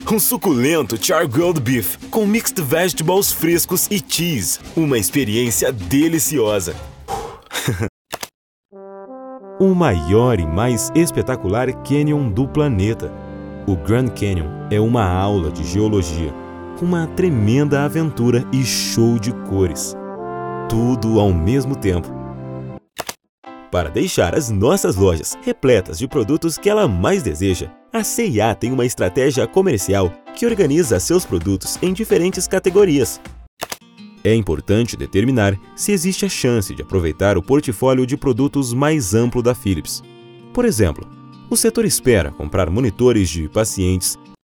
Um suculento Char-Grilled Beef com mixed vegetables frescos e cheese. Uma experiência deliciosa. O maior e mais espetacular canyon do planeta. O Grand Canyon é uma aula de geologia, uma tremenda aventura e show de cores. Tudo ao mesmo tempo. Para deixar as nossas lojas repletas de produtos que ela mais deseja, a C&A tem uma estratégia comercial que organiza seus produtos em diferentes categorias. É importante determinar se existe a chance de aproveitar o portfólio de produtos mais amplo da Philips. Por exemplo, o setor espera comprar monitores de pacientes